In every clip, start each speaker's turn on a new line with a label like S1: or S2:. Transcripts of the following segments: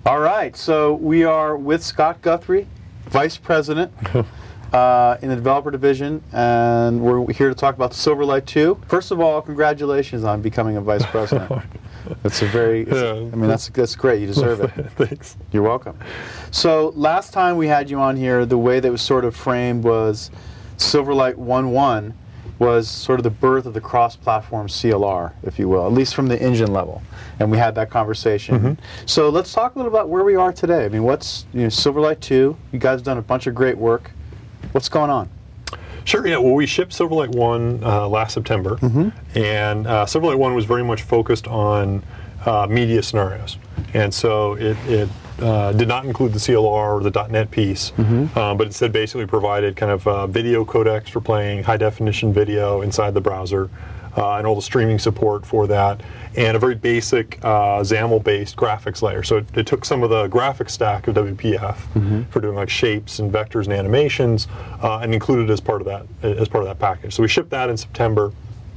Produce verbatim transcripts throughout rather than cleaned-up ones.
S1: All right, so we are with Scott Guthrie, Vice President uh, in the Developer Division, and we're here to talk about the Silverlight two. First of all, congratulations on becoming a Vice President. It's a very, it's,
S2: yeah.
S1: I mean, that's that's great. You deserve it.
S2: Thanks.
S1: You're welcome. So last time we had you on here, the way that it was sort of framed was Silverlight one point one was sort of the birth of the cross-platform C L R, if you will, at least from the engine level. And we had that conversation. Mm-hmm. So let's talk a little about where we are today. I mean, what's, you know, Silverlight two, you guys have done a bunch of great work. What's going on?
S2: Sure, yeah, well, we shipped Silverlight one uh, last September, mm-hmm. and uh, Silverlight one was very much focused on uh, media scenarios. And so it, it uh, did not include the C L R or the .NET piece, mm-hmm. um, but instead basically provided kind of uh, video codecs for playing high-definition video inside the browser, uh, and all the streaming support for that, and a very basic uh, XAML-based graphics layer. So it, it took some of the graphics stack of W P F mm-hmm. for doing like shapes and vectors and animations, uh, and included as part of that as part of that package. So we shipped that in September,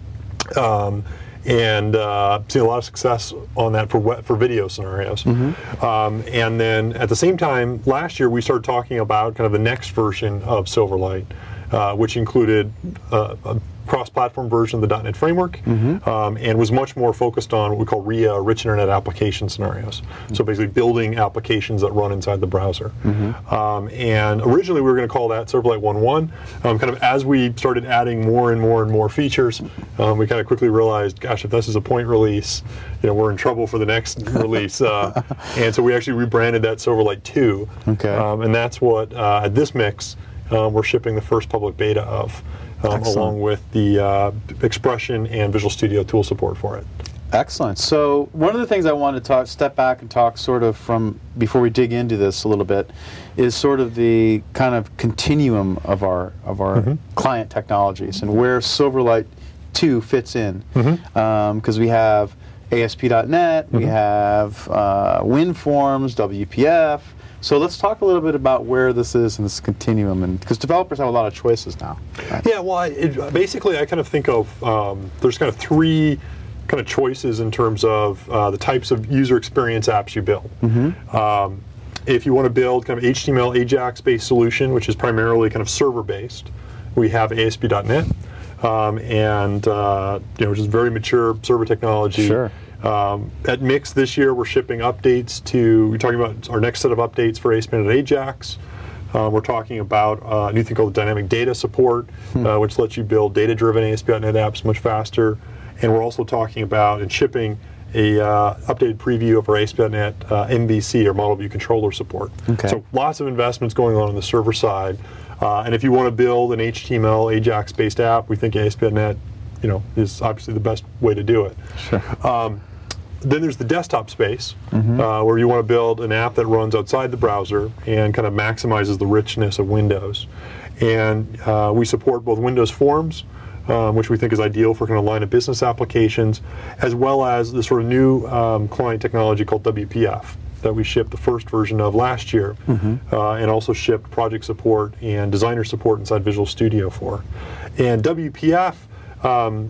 S2: um, and uh, seen a lot of success on that for web, for video scenarios. Mm-hmm. um, and then at the same time, last year we started talking about kind of the next version of Silverlight, uh, which included uh, a cross-platform version of the .NET Framework, mm-hmm. um, and was much more focused on what we call R I A, Rich Internet Application Scenarios. Mm-hmm. So basically building applications that run inside the browser. Mm-hmm. um, and originally we were going to call that Silverlight one point one. Um, kind of as we started adding more and more and more features, um, we kind of quickly realized, gosh, if this is a point release, you know, we're in trouble for the next release. Uh, and so we actually rebranded that Silverlight two. Okay. Um, and that's what, uh, at this mix, um, we're shipping the first public beta of. Um, along with the uh, Expression and Visual Studio tool support for it.
S1: Excellent. So one of the things I wanted to talk, step back and talk sort of from, before we dig into this a little bit, is sort of the kind of continuum of our of our mm-hmm. client technologies and where Silverlight two fits in. Because mm-hmm. um, we have A S P dot net, mm-hmm. we have uh, WinForms, W P F. So let's talk a little bit about where this is in this continuum, and because developers have a lot of choices now. Right?
S2: Yeah, well, I, it, basically I kind of think of, um, there's kind of three kind of choices in terms of uh, the types of user experience apps you build. Mm-hmm. um, if you want to build kind of H T M L Ajax-based solution, which is primarily kind of server-based, we have A S P dot net, um, and uh, you know, which is very mature server technology.
S1: Sure.
S2: Um, at Mix this year, we're shipping updates to, we're talking about our next set of updates for A S P dot net Ajax. Uh, we're talking about uh, a new thing called dynamic data support, hmm. uh, which lets you build data-driven A S P dot net apps much faster. And we're also talking about and shipping a uh, updated preview of our A S P dot net uh, M V C, or Model View Controller support. Okay. So lots of investments going on on the server side. Uh, and if you want to build an H T M L Ajax-based app, we think A S P dot net, you know, is obviously the best way to do it.
S1: Sure.
S2: Um, Then there's the desktop space, mm-hmm. uh, where you want to build an app that runs outside the browser and kind of maximizes the richness of Windows. And uh, we support both Windows Forms, um, which we think is ideal for kind of line of business applications, as well as the sort of new um, client technology called W P F that we shipped the first version of last year, mm-hmm. uh, and also shipped project support and designer support inside Visual Studio for. And W P F um,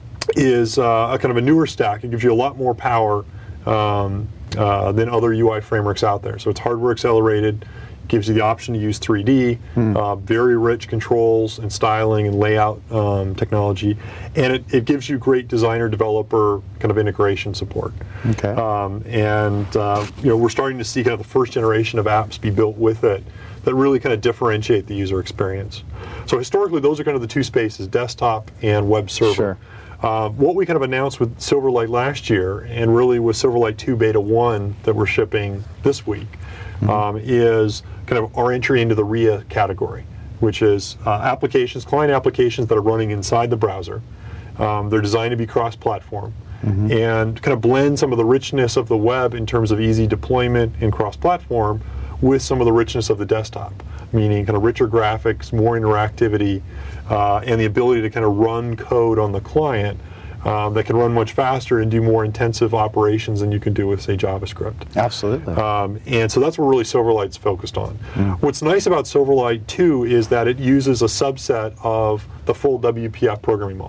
S2: is uh, a kind of a newer stack. It gives you a lot more power um, uh, than other U I frameworks out there. So it's hardware accelerated, gives you the option to use three D, mm. uh, very rich controls and styling and layout um, technology, and it, it gives you great designer developer kind of integration support.
S1: Okay.
S2: Um, and uh, you know, we're starting to see kind of the first generation of apps be built with it that really kind of differentiate the user experience. So historically, those are kind of the two spaces: desktop and web server.
S1: Sure.
S2: Uh, what we kind of announced with Silverlight last year, and really with Silverlight two Beta one that we're shipping this week, mm-hmm. um, is kind of our entry into the R I A category, which is uh, applications, client applications that are running inside the browser. Um, they're designed to be cross-platform, mm-hmm. and kind of blend some of the richness of the web in terms of easy deployment and cross-platform with some of the richness of the desktop, meaning kind of richer graphics, more interactivity, uh, and the ability to kind of run code on the client um, that can run much faster and do more intensive operations than you can do with, say, JavaScript.
S1: Absolutely.
S2: Um, and so that's what really Silverlight's focused on. Mm. What's nice about Silverlight two is that it uses a subset of the full W P F programming model.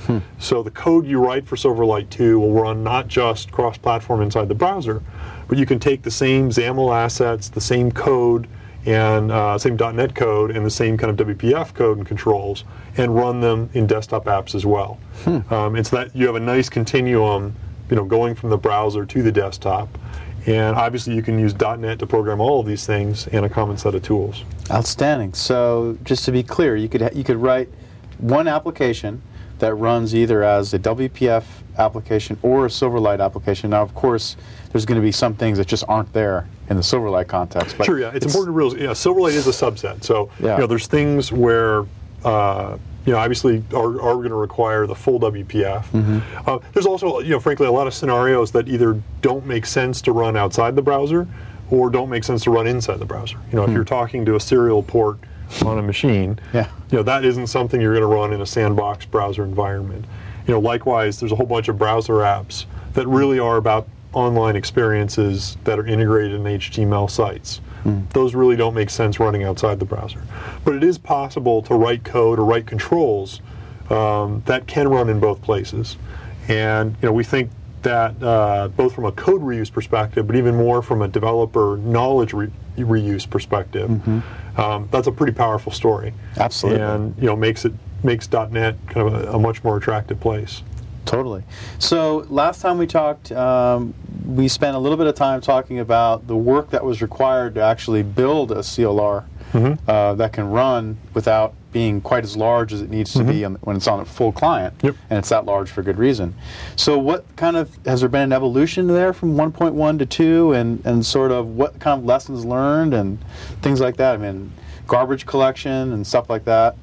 S2: Hmm. So the code you write for Silverlight two will run not just cross-platform inside the browser, but you can take the same XAML assets, the same code, and uh, same .NET code, and the same kind of W P F code and controls, and run them in desktop apps as well. Hmm. Um, and so that you have a nice continuum, you know, going from the browser to the desktop. And obviously you can use .NET to program all of these things and a common set of tools.
S1: Outstanding. So just to be clear, you could ha you could write one application that runs either as a W P F application or a Silverlight application. Now, of course, there's going to be some things that just aren't there in the Silverlight context. But
S2: sure, yeah. It's, it's important to realize, yeah, Silverlight is a subset. So,
S1: yeah.
S2: you know, there's things where, uh, you know, obviously are, are going to require the full W P F. Mm-hmm. uh, there's also, you know, frankly, a lot of scenarios that either don't make sense to run outside the browser or don't make sense to run inside the browser. You know, mm-hmm. if you're talking to a serial port on a machine,
S1: yeah.
S2: you know, that isn't something you're going to run in a sandbox browser environment. You know, likewise, there's a whole bunch of browser apps that really are about online experiences that are integrated in H T M L sites. Mm. Those really don't make sense running outside the browser. But it is possible to write code or write controls um, that can run in both places. And you know, we think that uh, both from a code reuse perspective, but even more from a developer knowledge re reuse perspective, mm-hmm. um, that's a pretty powerful story.
S1: Absolutely.
S2: And you know, makes it makes .NET kind of a, a much more attractive place.
S1: Totally. So last time we talked, um, we spent a little bit of time talking about the work that was required to actually build a C L R mm-hmm. uh, that can run without being quite as large as it needs to mm-hmm. be on, when it's on a full client,
S2: yep.
S1: and it's that large for good reason. So what kind of, has there been an evolution there from one point one to two, and, and sort of what kind of lessons learned and things like that? I mean, garbage collection and stuff like that.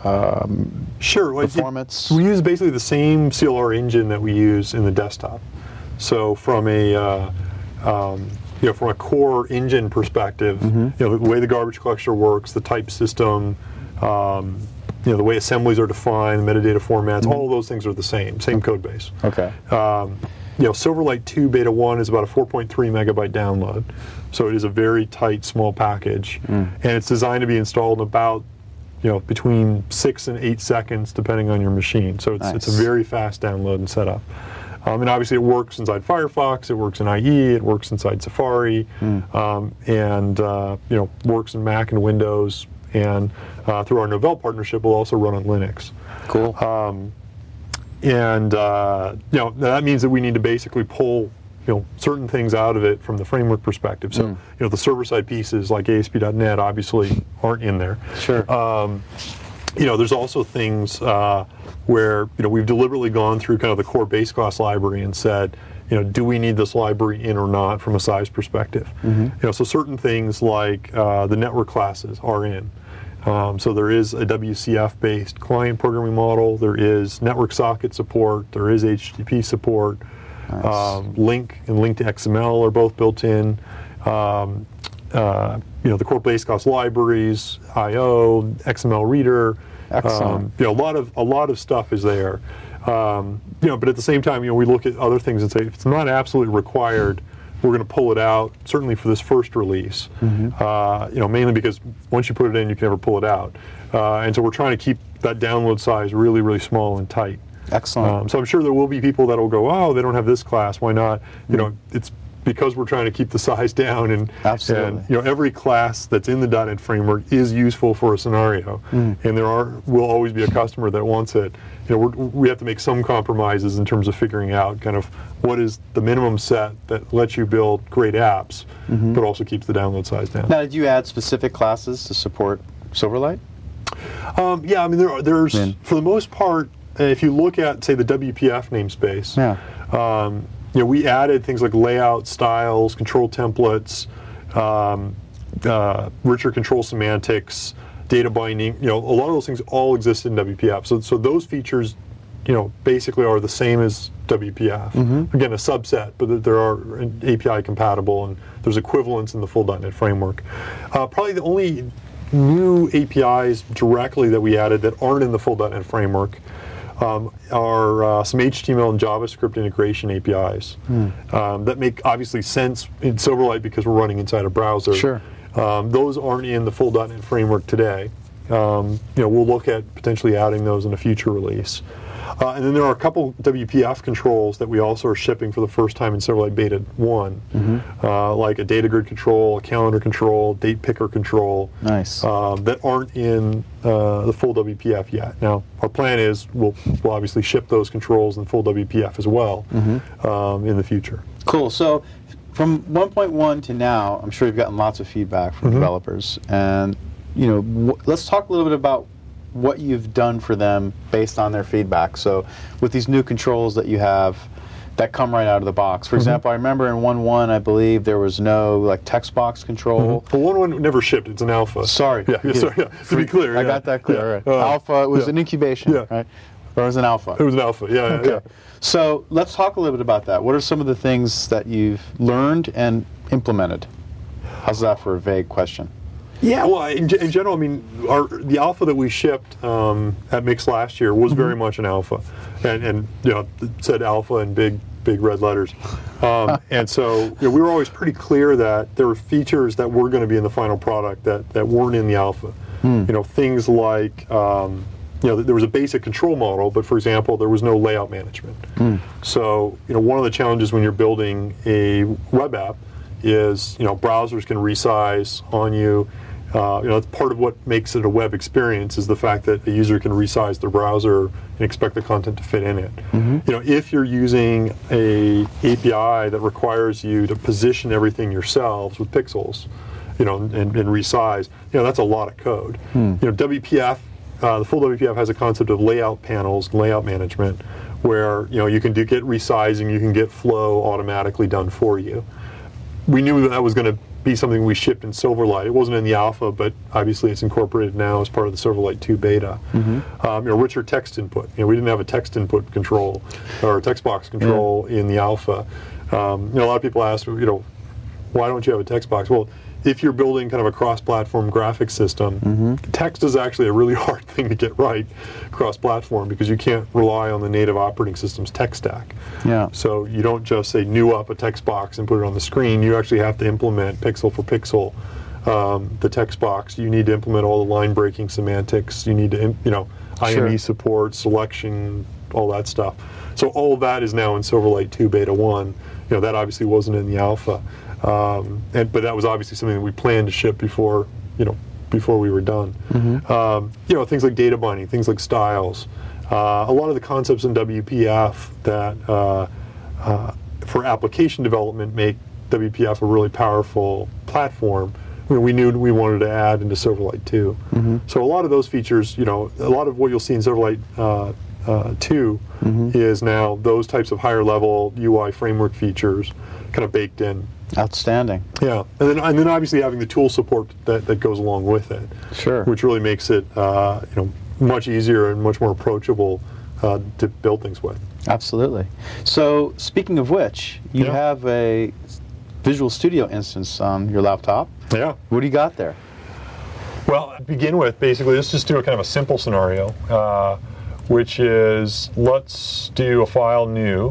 S1: Um,
S2: sure. Well,
S1: performance.
S2: It, we use basically the same C L R engine that we use in the desktop. So from a uh, um, you know, from a core engine perspective, mm-hmm. you know, the way the garbage collector works, the type system, um, you know, the way assemblies are defined, the metadata formats, mm-hmm. all of those things are the same, same code base.
S1: Okay.
S2: Um, you know, Silverlight two Beta one is about a four point three megabyte download, so it is a very tight, small package, mm. and it's designed to be installed in about, you know, between six and eight seconds, depending on your machine. So it's,
S1: nice.
S2: it's a very fast download and setup. Um, and obviously it works inside Firefox, it works in I E, it works inside Safari, mm. um, and uh, you know, works in Mac and Windows, and uh, through our Novell partnership, will also run on Linux.
S1: Cool.
S2: Um, and uh, you know, that means that we need to basically pull, you know, certain things out of it from the framework perspective. So, mm. you know, the server-side pieces like A S P dot net obviously aren't in there.
S1: Sure.
S2: Um, you know, there's also things uh, where, you know, we've deliberately gone through kind of the core base class library and said, you know, do we need this library in or not from a size perspective? Mm-hmm. You know, so certain things like uh, the network classes are in. Um, so there is a W C F-based client programming model. There is network socket support. There is H T T P support. Nice. Um, Link and Link to X M L are both built in. Um, uh, you know, the core base class libraries, I O, X M L reader.
S1: Excellent.
S2: Um, you know, a lot of a lot of stuff is there. Um, you know, but at the same time, you know, we look at other things and say if it's not absolutely required, we're going to pull it out. Certainly for this first release. Mm-hmm. uh, you know, mainly because once you put it in, you can never pull it out. Uh, and so we're trying to keep that download size really, really small and tight.
S1: Excellent.
S2: Um, so I'm sure there will be people that will go, oh, they don't have this class. Why not? Mm-hmm. You know, it's because we're trying to keep the size down, and,
S1: Absolutely.
S2: and you know, every class that's in the .NET framework is useful for a scenario, mm. and there are will always be a customer that wants it. You know, we're, we have to make some compromises in terms of figuring out kind of what is the minimum set that lets you build great apps, mm-hmm. but also keeps the download size down.
S1: Now, did you add specific classes to support Silverlight?
S2: Um, yeah, I mean, there are, there's
S1: Man.
S2: for the most part, if you look at say the W P F namespace.
S1: Yeah.
S2: Um, You know, we added things like layout, styles, control templates, um, uh, richer control semantics, data binding. You know, a lot of those things all exist in W P F. So, so those features, you know, basically are the same as W P F. Mm-hmm. Again, a subset, but there are A P I compatible, and there's equivalents in the full .NET framework. Uh, probably the only new A P Is directly that we added that aren't in the full .NET framework Um, are uh, some H T M L and JavaScript integration A P Is mm. um, that make obviously sense in Silverlight because we're running inside a browser.
S1: Sure.
S2: Um, those aren't in the full .NET framework today. Um, you know, we'll look at potentially adding those in a future release. Uh, and then there are a couple W P F controls that we also are shipping for the first time in Silverlight Beta one, mm-hmm. uh, like a data grid control, a calendar control, date picker control.
S1: Nice.
S2: Um, that aren't in uh, the full W P F yet. Now, our plan is we'll, we'll obviously ship those controls in full W P F as well mm-hmm. um, in the future.
S1: Cool. So from one point one to now, I'm sure you've gotten lots of feedback from mm-hmm. developers. And, you know, w- let's talk a little bit about what you've done for them based on their feedback. So with these new controls that you have that come right out of the box. For mm-hmm. example, I remember in one point one, I believe there was no like text box control.
S2: Mm-hmm. Well, one point one never shipped. It's an alpha.
S1: Sorry.
S2: Yeah, yeah, sorry, yeah. To be clear.
S1: I
S2: yeah.
S1: got that clear.
S2: Yeah.
S1: Right.
S2: Uh,
S1: alpha, it was
S2: yeah.
S1: an incubation,
S2: yeah.
S1: right? Or it was an alpha?
S2: It was an alpha, yeah.
S1: Okay.
S2: yeah.
S1: So let's talk a little bit about that. What are some of the things that you've learned and implemented? How's that for a vague question?
S2: Yeah, well, in, in general, I mean, our, the alpha that we shipped um, at Mix last year was mm-hmm. very much an alpha, and, and you know, it said alpha in big, big red letters. Um, and so you know, we were always pretty clear that there were features that were going to be in the final product that, that weren't in the alpha. Mm. You know, things like um, you know, there was a basic control model, but for example, there was no layout management. Mm. So you know, one of the challenges when you're building a web app is you know browsers can resize on you. Uh, you know, it's part of what makes it a web experience is the fact that a user can resize their browser and expect the content to fit in it. Mm-hmm. You know, if you're using a A P I that requires you to position everything yourselves with pixels, you know, and, and resize, you know, that's a lot of code. Mm. You know, W P F, uh, the full W P F has a concept of layout panels, layout management, where you know you can do get resizing, you can get flow automatically done for you. We knew that, that was going to be something we shipped in Silverlight. It wasn't in the alpha, but obviously it's incorporated now as part of the Silverlight two beta. Mm-hmm. Um, you know, richer text input. You know, we didn't have a text input control or text box control yeah. in the alpha. Um, you know, a lot of people ask, you know, why don't you have a text box? Well, if you're building kind of a cross-platform graphics system, mm-hmm. text is actually a really hard thing to get right cross-platform because you can't rely on the native operating system's tech stack.
S1: Yeah.
S2: So you don't just say new up a text box and put it on the screen. You actually have to implement pixel for pixel um, the text box. You need to implement all the line breaking semantics. You need to, you know, I M E sure. support, selection, all that stuff. So all of that is now in Silverlight two Beta one. You know, that obviously wasn't in the alpha. Um, and, but that was obviously something that we planned to ship before, you know, before we were done. Mm-hmm. Um, you know, things like data binding, things like styles, uh, a lot of the concepts in W P F that uh, uh, for application development make W P F a really powerful platform. I mean, we knew we wanted to add into Silverlight two. Mm-hmm. So a lot of those features, you know, a lot of what you'll see in Silverlight uh, uh, two mm-hmm. is now those types of higher level U I framework features kind of baked in.
S1: Outstanding.
S2: Yeah, and then and then obviously having the tool support that, that goes along with it.
S1: Sure.
S2: Which really makes it uh, you know much easier and much more approachable uh, to build things with.
S1: Absolutely. So speaking of which, you yeah. have a Visual Studio instance on your laptop.
S2: Yeah.
S1: What do you got there?
S2: Well, to begin with, basically, let's just do a kind of a simple scenario, uh, which is let's do a file new.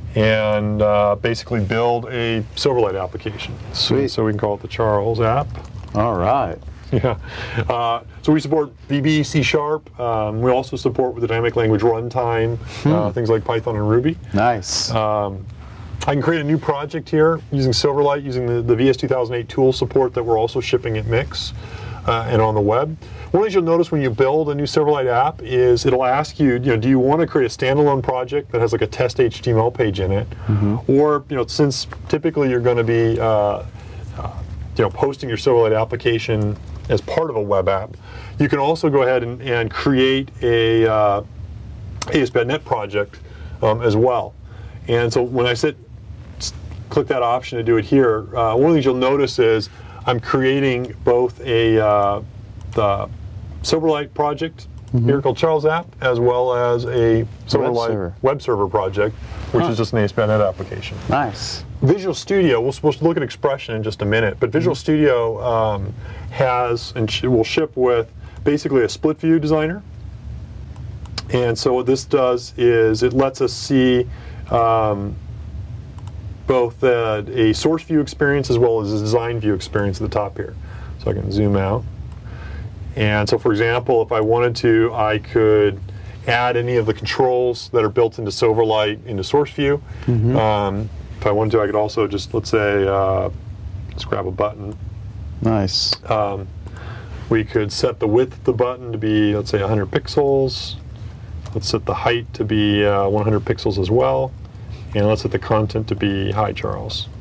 S2: And uh, basically build a Silverlight application.
S1: Sweet.
S2: So we can call it the Charles app.
S1: All right.
S2: Yeah. Uh, so we support V B, C Sharp. Um, we also support with the dynamic language runtime, hmm. uh, things like Python and Ruby.
S1: Nice.
S2: Um, I can create a new project here using Silverlight, using the, the V S two thousand eight tool support that we're also shipping at Mix uh, and on the web. One of the things you'll notice when you build a new Silverlight app is it'll ask you, you know, do you want to create a standalone project that has like a test H T M L page in it, mm-hmm. or you know, since typically you're going to be, uh, uh, you know, posting your Silverlight application as part of a web app, you can also go ahead and, and create a uh, A S P dot net project um, as well. And so when I sit, click that option to do it here, uh, one of the things you'll notice is I'm creating both a uh, the Silverlight project mm-hmm. here called Charles App, as well as a Silverlight web server, web server project, which huh. is just an A S P dot net application.
S1: Nice.
S2: Visual Studio, we'll supposed to look at Expression in just a minute, but Visual mm-hmm. Studio um, has and sh- will ship with basically a split view designer. And so what this does is it lets us see um, both uh, a source view experience as well as a design view experience at the top here. So I can zoom out. And so, for example, if I wanted to, I could add any of the controls that are built into Silverlight into source view. Mm-hmm. um, if I wanted to, I could also just, let's say, uh, let's grab a button.
S1: Nice.
S2: Um, we could set the width of the button to be, let's say, one hundred pixels. Let's set the height to be uh, one hundred pixels as well. And let's set the content to be Hi Charles.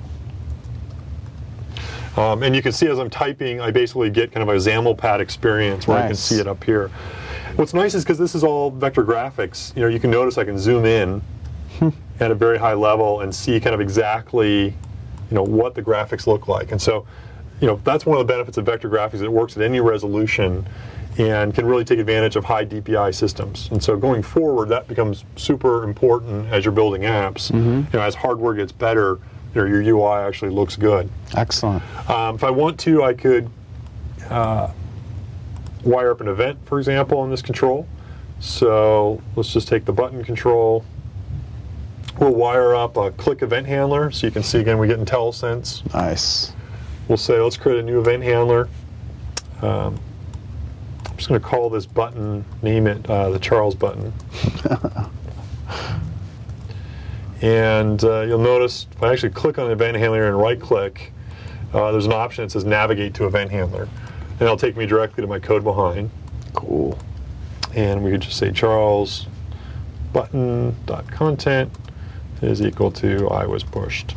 S2: Um, and you can see as I'm typing, I basically get kind of a XAML pad experience where nice. I can see it up here. What's nice is because this is all vector graphics, you know, you can notice I can zoom in at a very high level and see kind of exactly, you know, what the graphics look like. And so, you know, that's one of the benefits of vector graphics. It works at any resolution and can really take advantage of high D P I systems. And so going forward, that becomes super important as you're building apps. Mm-hmm. You know, as hardware gets better, you know, your U I actually looks good.
S1: Excellent.
S2: Um, if I want to, I could uh, wire up an event, for example, on this control. So let's just take the button control. We'll wire up a click event handler, so you can see again we get IntelliSense.
S1: Nice.
S2: We'll say let's create a new event handler. Um, I'm just going to call this button, name it uh, the Charles button. And uh, you'll notice if I actually click on the event handler and right click, uh, there's an option that says navigate to event handler. And it'll take me directly to my code behind.
S1: Cool.
S2: And we could just say Charles button dot content is equal to I was pushed.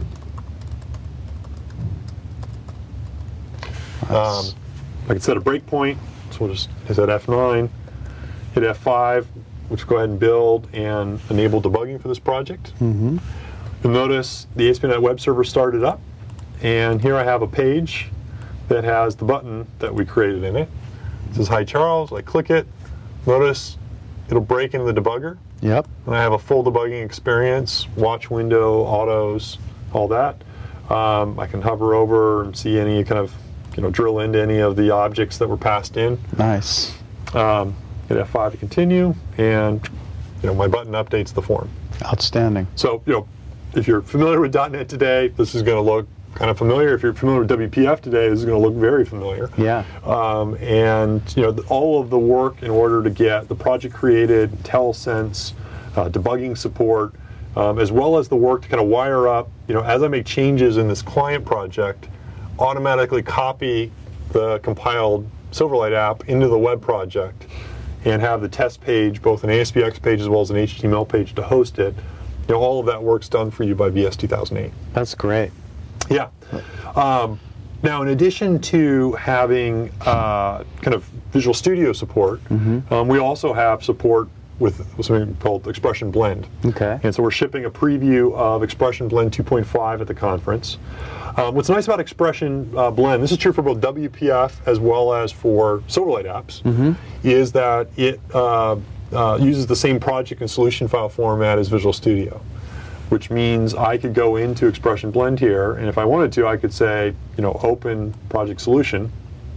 S1: Nice.
S2: Um, I can set a breakpoint, so we'll just hit F nine, hit F five, which will go ahead and build and enable debugging for this project.
S1: Mm-hmm.
S2: You'll notice the A S P dot NET web server started up, and here I have a page that has the button that we created in it. It says Hi Charles. I click it. Notice it'll break into the debugger.
S1: Yep.
S2: And I have a full debugging experience, watch window, autos, all that. Um, I can hover over and see any kind of, you know, drill into any of the objects that were passed in.
S1: Nice.
S2: Um, hit F five to continue, and you know my button updates the form.
S1: Outstanding.
S2: So you know, if you're familiar with dot NET today, this is going to look kind of familiar. If you're familiar with W P F today, this is going to look very familiar.
S1: Yeah.
S2: Um, and you know, the, all of the work in order to get the project created, IntelliSense, uh, debugging support, um, as well as the work to kind of wire up. You know, as I make changes in this client project, automatically copy the compiled Silverlight app into the web project, and have the test page, both an A S P X page as well as an H T M L page to host it. You know, all of that work's done for you by V S two thousand eight.
S1: That's great.
S2: Yeah. Um, now, in addition to having uh, kind of Visual Studio support, mm-hmm. um, we also have support with something called Expression Blend.
S1: Okay.
S2: And so we're shipping a preview of Expression Blend two point five at the conference. Um, what's nice about Expression uh, Blend, this is true for both W P F as well as for Silverlight apps, mm-hmm. is that it uh, uh, uses the same project and solution file format as Visual Studio, which means I could go into Expression Blend here, and if I wanted to, I could say, you know, open project solution,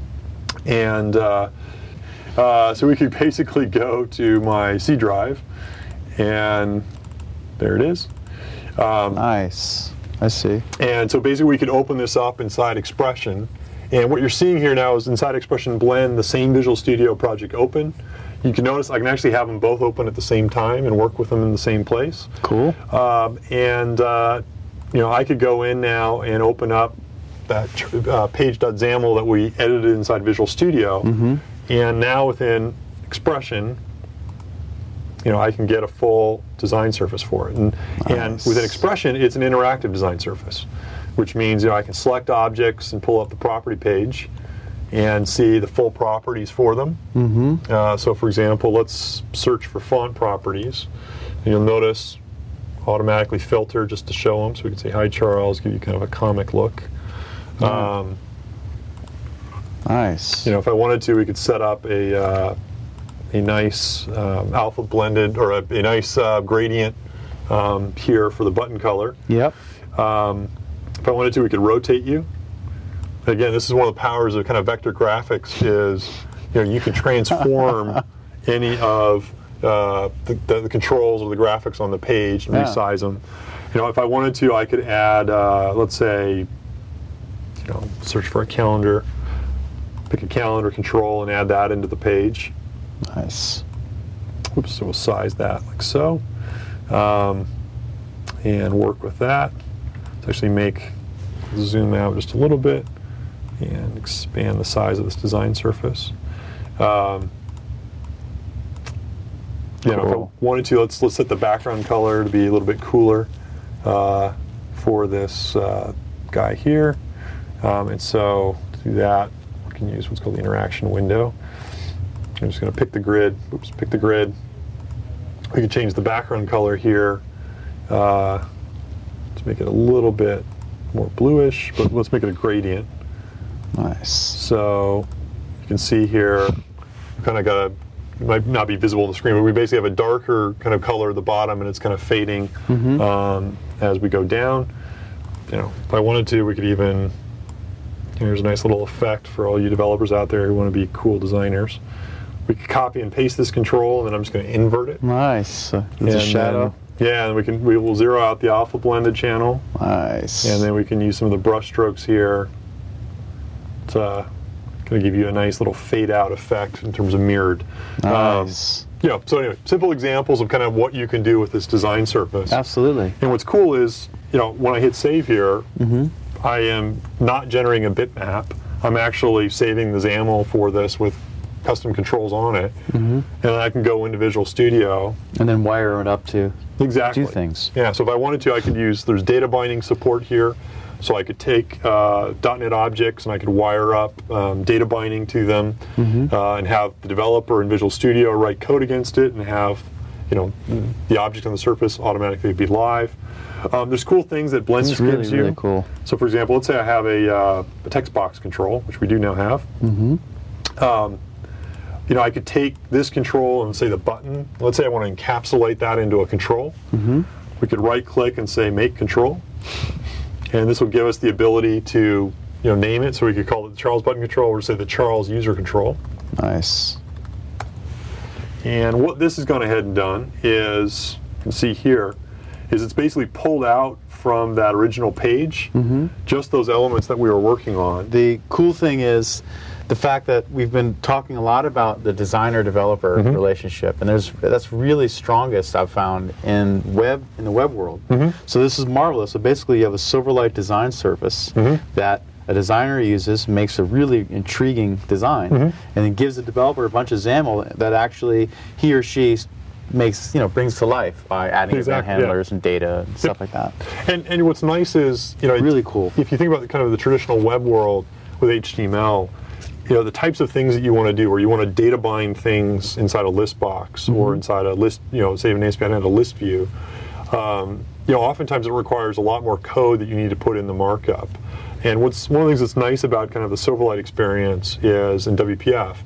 S2: and uh, uh, so we could basically go to my C drive, and there it is. Um,
S1: nice. I see.
S2: And so basically we could open this up inside Expression, and what you're seeing here now is inside Expression Blend, the same Visual Studio project open. You can notice I can actually have them both open at the same time and work with them in the same place.
S1: Cool.
S2: Um, and uh, you know, I could go in now and open up that uh, page.xaml that we edited inside Visual Studio, mm-hmm. and now within Expression, you know, I can get a full design surface for it. And, nice. and within Expression, it's an interactive design surface, which means, you know, I can select objects and pull up the property page and see the full properties for them. Mm-hmm. Uh, so, for example, let's search for font properties. And you'll notice automatically filter just to show them. So we can say, Hi, Charles, give you kind of a comic look. Mm. Um,
S1: nice.
S2: You know, if I wanted to, we could set up a uh, a nice um, alpha blended or a, a nice uh, gradient um, here for the button color.
S1: Yep.
S2: Um, if I wanted to, we could rotate you. Again, this is one of the powers of kind of vector graphics is, you know, you can transform any of uh, the, the, the controls or the graphics on the page and yeah. resize them. You know, if I wanted to, I could add, uh, let's say, you know, search for a calendar, pick a calendar control and add that into the page.
S1: Nice.
S2: whoops, so we'll size that like so, um, and work with that to actually make, zoom out just a little bit and expand the size of this design surface. Um, you know,
S1: cool.
S2: if I wanted to, let's let's set the background color to be a little bit cooler uh, for this uh, guy here, um, and so to do that, we can use what's called the interaction window. I'm just going to pick the grid. Oops, pick the grid. We can change the background color here uh, to make it a little bit more bluish, but let's make it a gradient.
S1: Nice.
S2: So you can see here, we kind of got a, it might not be visible on the screen, but we basically have a darker kind of color at the bottom, and it's kind of fading mm-hmm. um, as we go down. You know, if I wanted to, we could even, here's a nice little effect for all you developers out there who want to be cool designers. We can copy and paste this control, and then I'm just going to invert it.
S1: Nice. Uh, it's a shadow.
S2: Then, yeah, and we can we will zero out the alpha blended channel.
S1: Nice.
S2: And then we can use some of the brush strokes here to kind of give you a nice little fade out effect in terms of mirrored.
S1: Nice.
S2: Um, yeah. So anyway, simple examples of kind of what you can do with this design surface.
S1: Absolutely.
S2: And what's cool is, you know, when I hit save here,
S1: mm-hmm.
S2: I am not generating a bitmap. I'm actually saving the XAML for this with custom controls on it, mm-hmm. and I can go into Visual Studio
S1: and then wire it up to
S2: exactly
S1: do things.
S2: Yeah, so if I wanted to, I could use, there's data binding support here, so I could take uh, .NET objects and I could wire up um, data binding to them, mm-hmm. uh, and have the developer in Visual Studio write code against it and have, you know, the object on the surface automatically be live. Um, there's cool things that Blend
S1: That's really,
S2: gives you.
S1: really cool.
S2: So for example, let's say I have a, uh, a text box control, which we do now have.
S1: Mm-hmm.
S2: Um, you know, I could take this control and say the button. Let's say I want to encapsulate that into a control.
S1: Mm-hmm.
S2: We could right-click and say Make Control, and this will give us the ability to, you know, name it. So we could call it the Charles Button Control, or say the Charles User Control.
S1: Nice.
S2: And what this has gone ahead and done is, you can see here, is it's basically pulled out from that original page, mm-hmm. just those elements that we were working on.
S1: The cool thing is the fact that we've been talking a lot about the designer-developer mm-hmm. relationship, and there's that's really strongest I've found in web in the web world. Mm-hmm. So this is marvelous. So basically, you have a Silverlight design surface mm-hmm. that a designer uses, makes a really intriguing design, mm-hmm. and then gives the developer a bunch of XAML that actually he or she makes, you know, brings to life by adding
S2: exactly,
S1: event handlers
S2: yeah.
S1: and data and stuff
S2: yep.
S1: like that.
S2: And and what's nice is, you know,
S1: really cool.
S2: If you think about the, kind of the traditional web world with H T M L, you know, the types of things that you want to do, where you want to data bind things inside a list box mm-hmm. or inside a list, you know, say an A S P dot net a list view, um, you know, oftentimes it requires a lot more code that you need to put in the markup. And what's one of the things that's nice about kind of the Silverlight experience is in W P F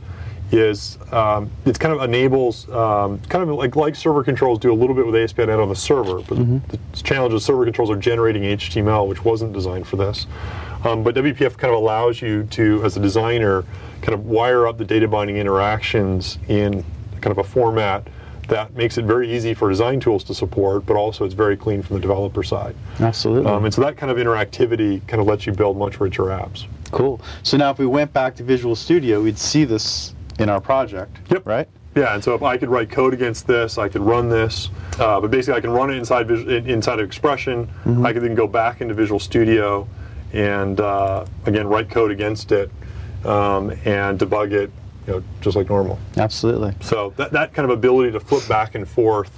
S2: is um, it kind of enables, um, kind of like like server controls do a little bit with A S P dot net on the server, but mm-hmm. the, the challenge is server controls are generating H T M L, which wasn't designed for this. Um, but W P F kind of allows you to, as a designer, kind of wire up the data binding interactions in kind of a format that makes it very easy for design tools to support, but also it's very clean from the developer side.
S1: Absolutely.
S2: Um, and so that kind of interactivity kind of lets you build much richer apps.
S1: Cool. So now if we went back to Visual Studio, we'd see this in our project,
S2: yep.
S1: right?
S2: Yeah, and so if I could write code against this, I could run this, uh, but basically I can run it inside inside of Expression. Mm-hmm. I could then go back into Visual Studio and uh, again write code against it um, and debug it, you know, just like normal.
S1: Absolutely.
S2: So that that kind of ability to flip back and forth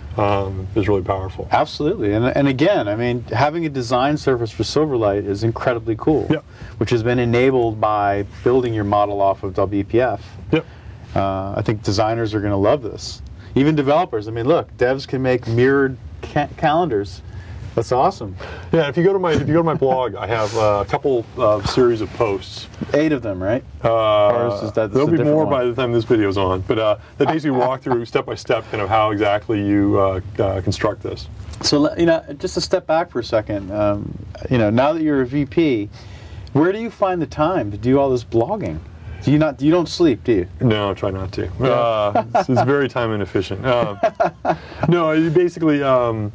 S2: um, is really powerful.
S1: Absolutely, and and again, I mean, having a design surface for Silverlight is incredibly cool.
S2: Yep.
S1: Which has been enabled by building your model off of W P F.
S2: Yep.
S1: Uh, I think designers are going to love this. Even developers. I mean, look, devs can make mirrored ca calendars. That's awesome.
S2: Yeah, if you go to my if you go to my blog, I have uh, a couple uh, series of posts.
S1: Eight of them, right?
S2: Uh,
S1: or is that,
S2: there'll be more
S1: one?
S2: by the time this video's on. But uh, they basically walk through step by step kind of how exactly you uh, uh, construct this.
S1: So you know, just to step back for a second. Um, you know, now that you're a V P, where do you find the time to do all this blogging? Do you not? You don't sleep, do you?
S2: No, I try not to. Uh, it's, it's very time inefficient. Uh, no, you basically. Um,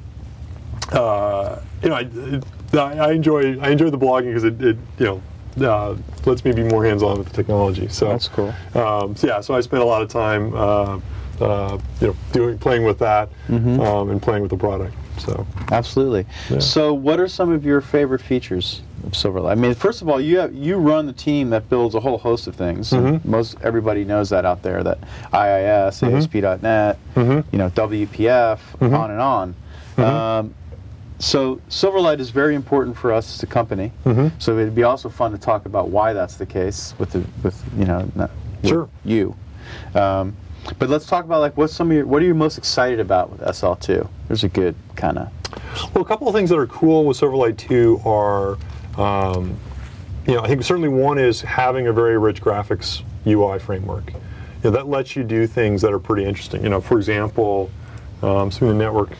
S2: Uh, you know, I, it, I enjoy I enjoy the blogging because it, it you know uh, lets me be more hands-on with the technology. So
S1: that's cool.
S2: Um, so yeah, so I spend a lot of time uh, uh, you know, doing playing with that
S1: Mm-hmm.
S2: um, and playing with the product. So
S1: Absolutely.
S2: Yeah.
S1: So, what are some of your favorite features of Silverlight? I mean, first of all, you have, you run the team that builds a whole host of things. And
S2: Mhm.
S1: most everybody knows that out there. That I I S,
S2: Mhm.
S1: A S P dot net,
S2: Mhm.
S1: you know, W P F,
S2: Mhm.
S1: on and on.
S2: Mhm.
S1: Um, so, Silverlight is very important for us as a company.
S2: Mhm.
S1: So, it'd be also fun to talk about why that's the case with the with you know not, with
S2: Sure.
S1: you. Um, But let's talk about like what's some of your what are you most excited about with S L two? There's a good kind of
S2: Well, a couple of things that are cool with Silverlight two are, um, you know, I think certainly one is having a very rich graphics U I framework. You know, that lets you do things that are pretty interesting. You know, for example, um, some of the network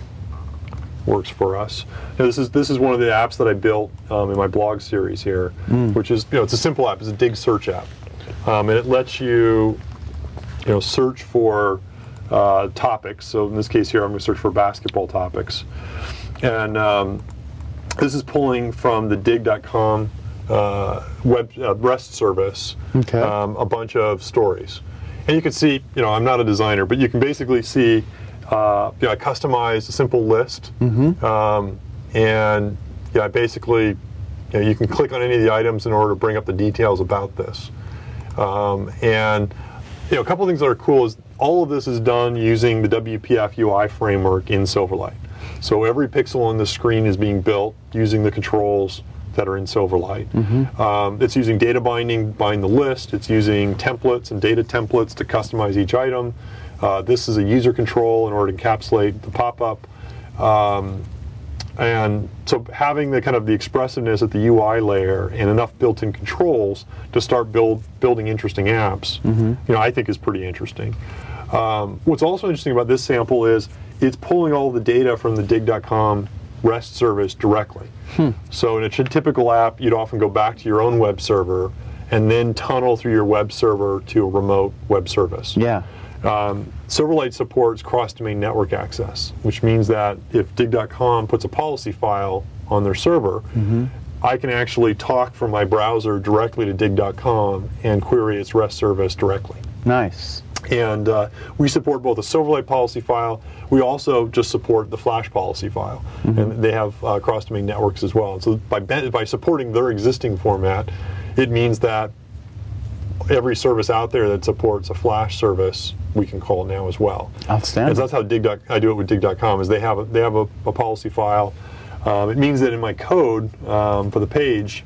S2: works for us. You know, this is this is one of the apps that I built um, in my blog series here,
S1: Mm.
S2: which is you know it's a simple app. It's a Dig search app, um, and it lets you you know search for uh, topics. So in this case here, I'm going to search for basketball topics, and um, this is pulling from the dig dot com uh, web uh, REST service
S1: Okay.
S2: um, a bunch of stories, and you can see you know I'm not a designer, but you can basically see. Uh, you know, I customized a simple list,
S1: Mm-hmm.
S2: um, and yeah, I basically, you know, you can click on any of the items in order to bring up the details about this. Um, and you know, a couple of things that are cool is all of this is done using the W P F U I framework in Silverlight. So every pixel on the screen is being built using the controls that are in Silverlight.
S1: Mm-hmm.
S2: Um, it's using data binding, bind the list. It's using templates and data templates to customize each item. Uh, this is a user control in order to encapsulate the pop-up. Um, and so having the kind of the expressiveness at the U I layer and enough built-in controls to start build building interesting apps,
S1: Mm-hmm.
S2: you know, I think is pretty interesting. Um, what's also interesting about this sample is it's pulling all the data from the dig dot com REST service directly.
S1: Hmm.
S2: So in a t- typical app, you'd often go back to your own web server and then tunnel through your web server to a remote web service.
S1: Yeah.
S2: Um, Silverlight supports cross-domain network access, which means that if dig dot com puts a policy file on their server,
S1: Mm-hmm.
S2: I can actually talk from my browser directly to dig dot com and query its REST service directly.
S1: Nice.
S2: And uh, we support both a Silverlight policy file. We also just support the Flash policy file,
S1: Mm-hmm.
S2: and they have uh, cross-domain networks as well. And so by by supporting their existing format, it means that every service out there that supports a Flash service, we can call now as well.
S1: Outstanding.
S2: And so that's how dig. I do it with dig dot com. Is they have a, they have a, a policy file. Um, it means that in my code um, for the page,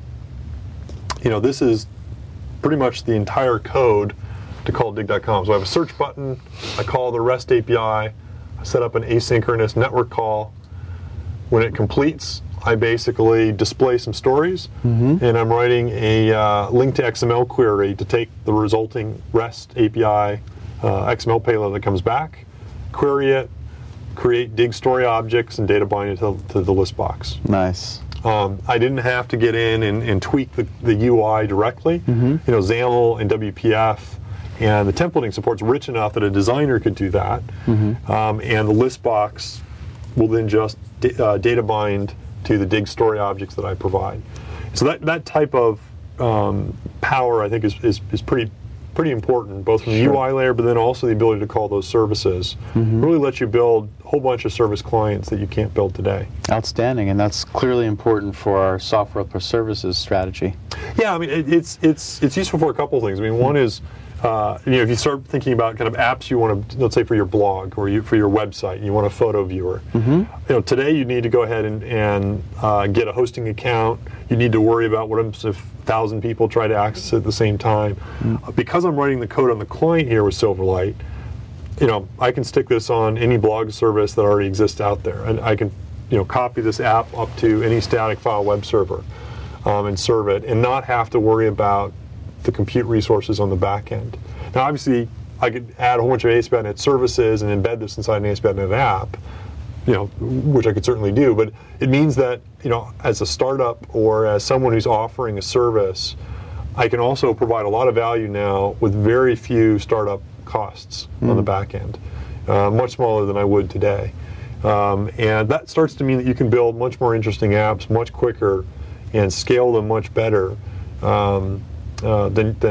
S2: you know, this is pretty much the entire code to call dig dot com. So I have a search button. I call the REST A P I. I set up an asynchronous network call. When it completes, I basically display some stories,
S1: Mm-hmm.
S2: and I'm writing a uh, link to X M L query to take the resulting REST A P I uh, X M L payload that comes back, query it, create dig story objects, and data bind it to, to the list box.
S1: Nice.
S2: Um, I didn't have to get in and, and tweak the, the U I directly.
S1: Mm-hmm.
S2: You know, XAML and W P F and the templating support's rich enough that a designer could do that.
S1: Mm-hmm.
S2: Um, and the list box will then just da- uh, data bind to the dig story objects that I provide. So that, that type of um, power, I think, is, is, is pretty pretty important, both from the
S1: Sure.
S2: U I layer, but then also the ability to call those services.
S1: Mm-hmm.
S2: Really lets you build a whole bunch of service clients that you can't build today.
S1: Outstanding, and that's clearly important for our software plus services strategy.
S2: Yeah, I mean, it, it's it's it's useful for a couple of things. I mean, one is, uh, you know, if you start thinking about kind of apps you want to, let's say for your blog or you, for your website, you want a photo viewer.
S1: Mm-hmm.
S2: You know, today you need to go ahead and, and uh, get a hosting account. You need to worry about what if a thousand people try to access it at the same time.
S1: Mm-hmm.
S2: Uh, because I'm writing the code on the client here with Silverlight, you know, I can stick this on any blog service that already exists out there, and I can, you know, copy this app up to any static file web server um, and serve it, and not have to worry about the compute resources on the back end. Now, obviously, I could add a whole bunch of A S P dot net services and embed this inside an A S P dot net app, you know, which I could certainly do, but it means that, you know, as a startup or as someone who's offering a service, I can also provide a lot of value now with very few startup costs
S1: Mm.
S2: on the back end, uh, much smaller than I would today. Um, and that starts to mean that you can build much more interesting apps much quicker and scale them much better um, uh, than, than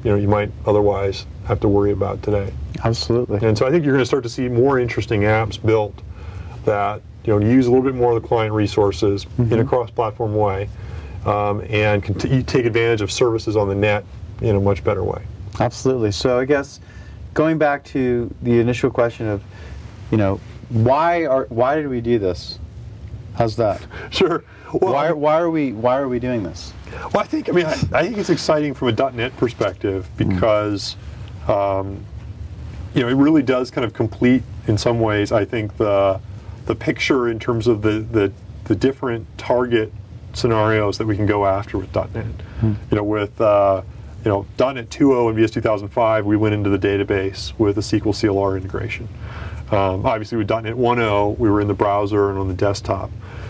S2: you know you might otherwise have to worry about today.
S1: Absolutely.
S2: And so I think you're going to start to see more interesting apps built that you know use a little bit more of the client resources mm-hmm. in a cross-platform way, um, and continue, take advantage of services on the net in a much better way.
S1: Absolutely. So I guess going back to the initial question of, you know, why are why did we do this? How's that?
S2: Sure. Well,
S1: why why are we why are we doing this?
S2: Well, I think I mean I, I think it's exciting from a .NET perspective because mm. um, you know it really does kind of complete in some ways I think the the picture in terms of the the, the different target scenarios that we can go after with .NET. Mm. You know with uh, you know .NET two point oh and V S two thousand five we went into the database with a S Q L C L R integration. Um, obviously with .NET one point oh we were in the browser and on the desktop.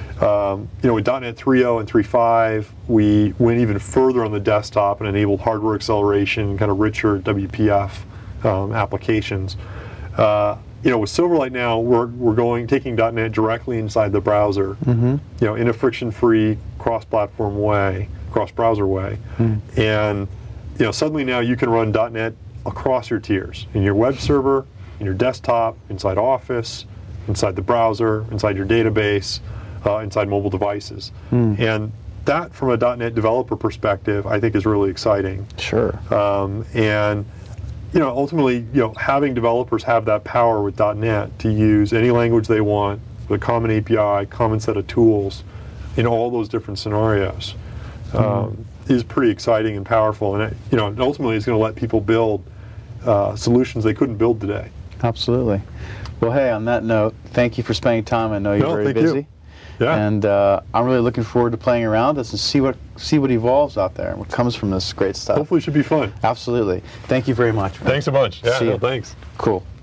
S2: Um, you know, with .NET three point oh and three point five, we went even further on the desktop and enabled hardware acceleration, kind of richer W P F um, applications. Uh, you know, with Silverlight now, we're we're going taking .NET directly inside the browser. Mm-hmm. You know, in a friction-free, cross-platform way, cross-browser way, mm. and you know, suddenly now you can run .NET across your tiers in your web server, in your desktop, inside Office, inside the browser, inside your database. Uh, inside mobile devices. Mm. And that, from a .NET developer perspective, I think is really exciting.
S1: Sure.
S2: Um, and, you know, ultimately, you know, having developers have that power with .NET to use any language they want, with a common A P I, common set of tools, in all those different scenarios, um, mm. is pretty exciting and powerful. And, it, you know, ultimately is going to let people build uh, solutions they couldn't build today.
S1: Absolutely. Well, hey, on that note, thank you for spending time. I know you're
S2: no,
S1: very
S2: thank
S1: busy.
S2: You. Yeah.
S1: And uh, I'm really looking forward to playing around this and see what see what evolves out there and what comes from this great stuff.
S2: Hopefully it should be fun.
S1: Absolutely. Thank you very much, man.
S2: Thanks so much. Yeah,
S1: see
S2: no,
S1: you.
S2: Thanks.
S1: Cool.